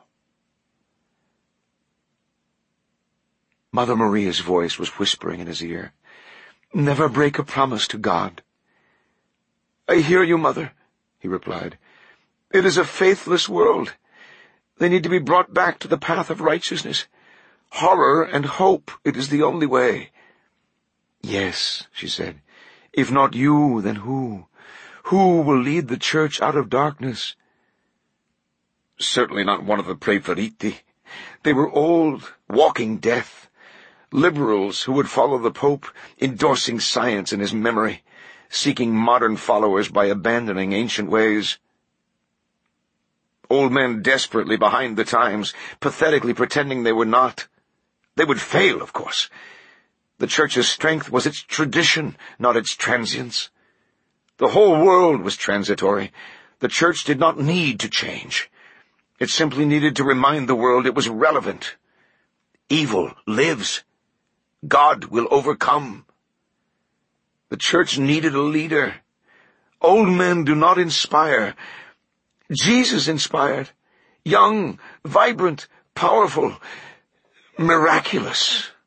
[SPEAKER 1] Mother Maria's voice was whispering in his ear. "Never break a promise to God." "I hear you, Mother," he replied. "It is a faithless world. They need to be brought back to the path of righteousness. Horror and hope, it is the only way. Yes, she said. If not you, then who? Who will lead the church out of darkness? Certainly not one of the Preferiti. They were old, walking death. Liberals who would follow the Pope, endorsing science in his memory, seeking modern followers by abandoning ancient ways. Old men desperately behind the times, pathetically pretending they were not. They would fail, of course. The Church's strength was its tradition, not its transience. The whole world was transitory. The Church did not need to change. It simply needed to remind the world it was relevant. Evil lives. God will overcome. The Church needed a leader. Old men do not inspire. Jesus inspired. Young, vibrant, powerful, miraculous.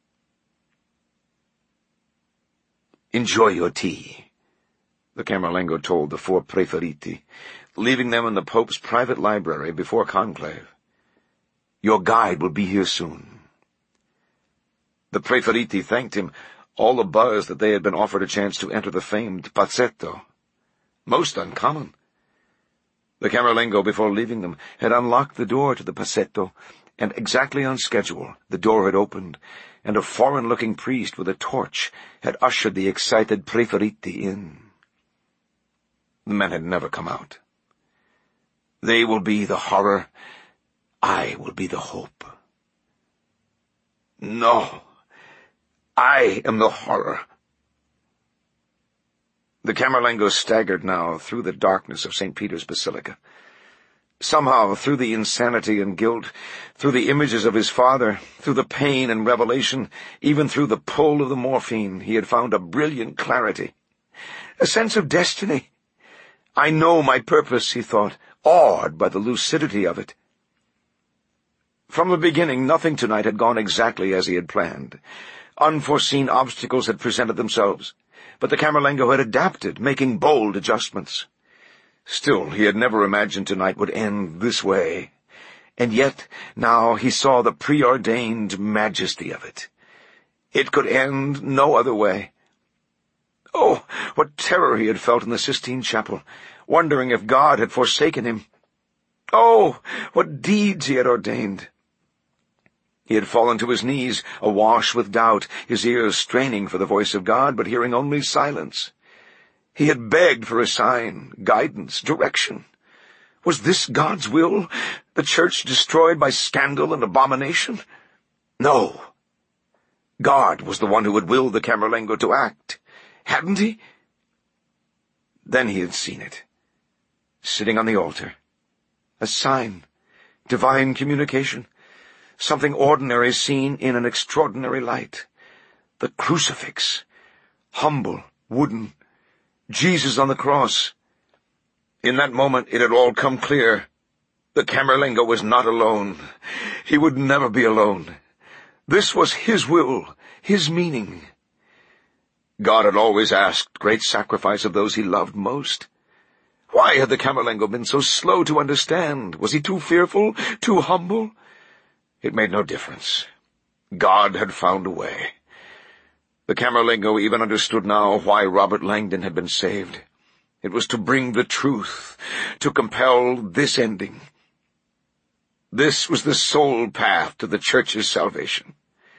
[SPEAKER 1] Enjoy your tea, the Camerlengo told the 4 Preferiti, leaving them in the Pope's private library before conclave. Your guide will be here soon. The Preferiti thanked him, all abuzz that they had been offered a chance to enter the famed Pazzetto. Most uncommon. The Camerlengo, before leaving them, had unlocked the door to the Pazzetto, and exactly on schedule, the door had opened, and a foreign-looking priest with a torch had ushered the excited Preferiti in. The men had never come out. They will be the horror. I will be the hope. No, I am the horror. The Camerlengo staggered now through the darkness of St. Peter's Basilica. Somehow, through the insanity and guilt, through the images of his father, through the pain and revelation, even through the pull of the morphine, he had found a brilliant clarity, a sense of destiny. I know my purpose, he thought, awed by the lucidity of it. From the beginning, nothing tonight had gone exactly as he had planned. Unforeseen obstacles had presented themselves, but the Camerlengo had adapted, making bold adjustments. Still, he had never imagined tonight would end this way. And yet, now he saw the preordained majesty of it. It could end no other way. Oh, what terror he had felt in the Sistine Chapel, wondering if God had forsaken him. Oh, what deeds he had ordained. He had fallen to his knees, awash with doubt, his ears straining for the voice of God, but hearing only silence. He had begged for a sign, guidance, direction. Was this God's will, the Church destroyed by scandal and abomination? No. God was the one who had willed the Camerlengo to act. Hadn't he? Then he had seen it. Sitting on the altar. A sign. Divine communication. Something ordinary seen in an extraordinary light. The crucifix. Humble, wooden. Jesus on the cross. In that moment it had all come clear. The Camerlengo was not alone. He would never be alone. This was his will, his meaning. God had always asked great sacrifice of those he loved most. Why had the Camerlengo been so slow to understand? Was he too fearful, too humble? It made no difference. God had found a way. The Camerlengo even understood now why Robert Langdon had been saved. It was to bring the truth, to compel this ending. This was the sole path to the Church's salvation.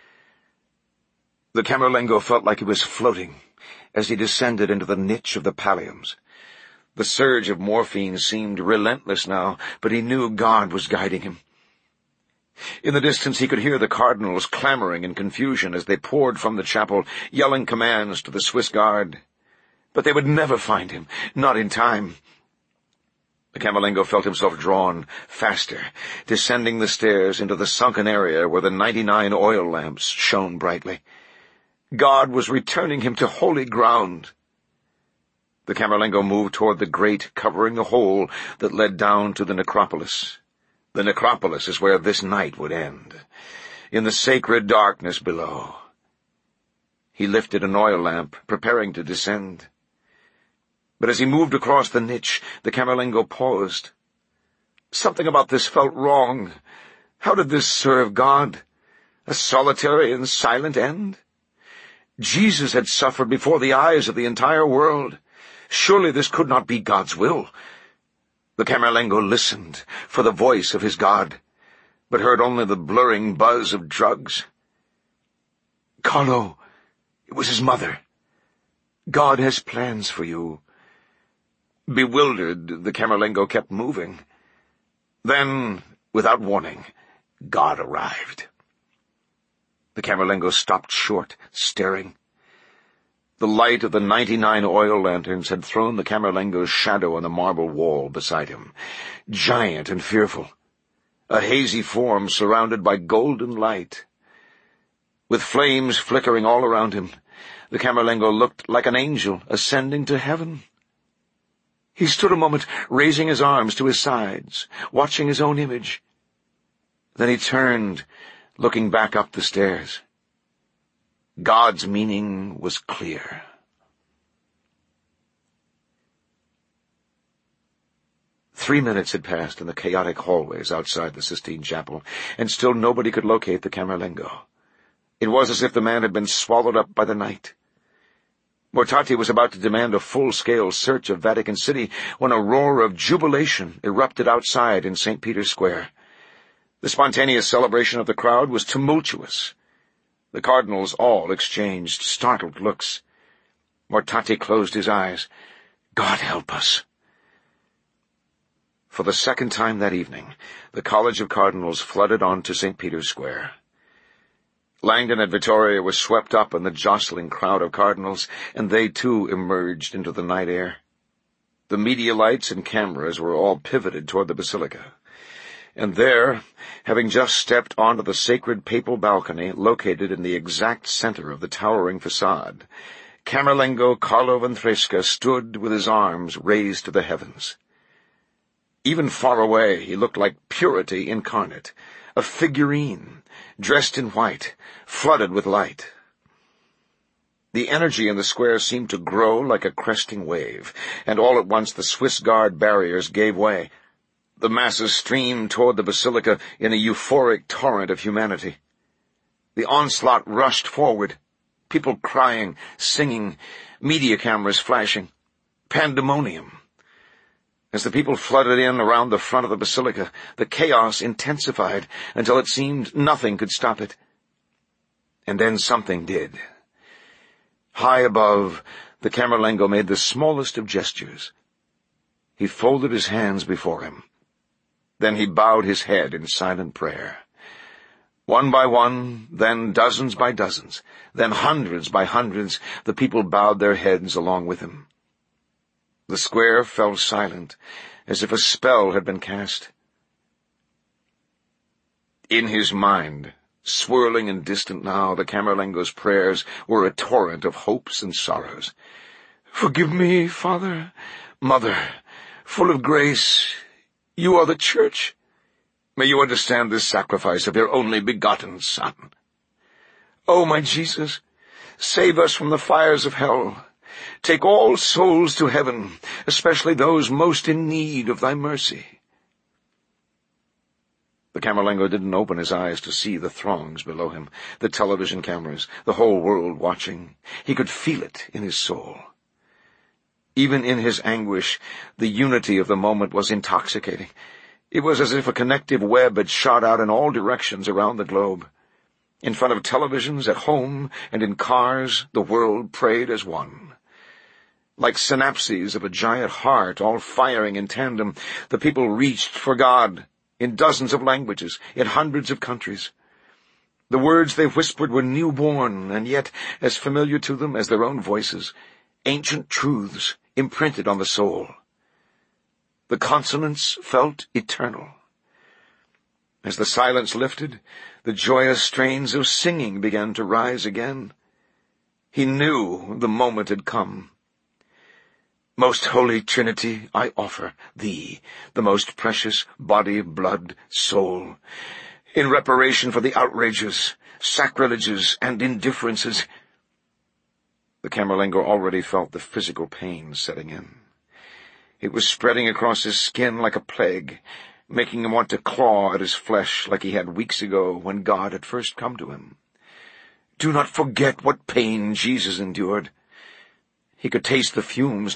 [SPEAKER 1] The Camerlengo felt like he was floating as he descended into the niche of the palliums. The surge of morphine seemed relentless now, but he knew God was guiding him. In the distance he could hear the cardinals clamoring in confusion as they poured from the chapel, yelling commands to the Swiss guard. But they would never find him, not in time. The Camerlengo felt himself drawn faster, descending the stairs into the sunken area where the 99 oil lamps shone brightly. God was returning him to holy ground. The Camerlengo moved toward the grate covering the hole that led down to the necropolis. The necropolis is where this night would end, in the sacred darkness below. He lifted an oil lamp, preparing to descend. But as he moved across the niche, the Camerlengo paused. Something about this felt wrong. How did this serve God? A solitary and silent end? Jesus had suffered before the eyes of the entire world. Surely this could not be God's will. The Camerlengo listened for the voice of his God, but heard only the blurring buzz of drugs. "Carlo," it was his mother. "God has plans for you." Bewildered, the Camerlengo kept moving. Then, without warning, God arrived. The Camerlengo stopped short, staring. The light of the 99 oil lanterns had thrown the Camerlengo's shadow on the marble wall beside him, giant and fearful, a hazy form surrounded by golden light. With flames flickering all around him, the Camerlengo looked like an angel ascending to heaven. He stood a moment, raising his arms to his sides, watching his own image. Then he turned, looking back up the stairs. God's meaning was clear. Three minutes had passed in the chaotic hallways outside the Sistine Chapel, and still nobody could locate the Camerlengo. It was as if the man had been swallowed up by the night. Mortati was about to demand a full-scale search of Vatican City when a roar of jubilation erupted outside in St. Peter's Square. The spontaneous celebration of the crowd was tumultuous. The cardinals all exchanged startled looks. Mortati closed his eyes. God help us. For the second time that evening, the College of Cardinals flooded onto St. Peter's Square. Langdon and Vittoria were swept up in the jostling crowd of cardinals, and they too emerged into the night air. The media lights and cameras were all pivoted toward the basilica. And there, having just stepped onto the sacred papal balcony located in the exact center of the towering facade, Camerlengo Carlo Ventresca stood with his arms raised to the heavens. Even far away he looked like purity incarnate, a figurine, dressed in white, flooded with light. The energy in the square seemed to grow like a cresting wave, and all at once the Swiss Guard barriers gave way. The masses streamed toward the basilica in a euphoric torrent of humanity. The onslaught rushed forward, people crying, singing, media cameras flashing, pandemonium. As the people flooded in around the front of the basilica, the chaos intensified until it seemed nothing could stop it. And then something did. High above, the Camerlengo made the smallest of gestures. He folded his hands before him. Then he bowed his head in silent prayer. One by one, then dozens by dozens, then hundreds by hundreds, the people bowed their heads along with him. The square fell silent, as if a spell had been cast. In his mind, swirling and distant now, the Camerlengo's prayers were a torrent of hopes and sorrows. "Forgive me, Father, Mother, full of grace, you are the Church. May you understand this sacrifice of your only begotten Son. Oh, my Jesus, save us from the fires of hell. Take all souls to heaven, especially those most in need of thy mercy." The Camerlengo didn't open his eyes to see the throngs below him, the television cameras, the whole world watching. He could feel it in his soul. Even in his anguish, the unity of the moment was intoxicating. It was as if a connective web had shot out in all directions around the globe. In front of televisions, at home, and in cars, the world prayed as one. Like synapses of a giant heart all firing in tandem, the people reached for God in dozens of languages, in hundreds of countries. The words they whispered were newborn, and yet as familiar to them as their own voices, ancient truths imprinted on the soul. The consonants felt eternal. As the silence lifted, the joyous strains of singing began to rise again. He knew the moment had come. Most Holy Trinity, I offer thee the most precious body, blood, soul, in reparation for the outrages, sacrileges, and indifferences. The Camerlengo already felt the physical pain setting in. It was spreading across his skin like a plague, making him want to claw at his flesh like he had weeks ago when God had first come to him. Do not forget what pain Jesus endured. He could taste the fumes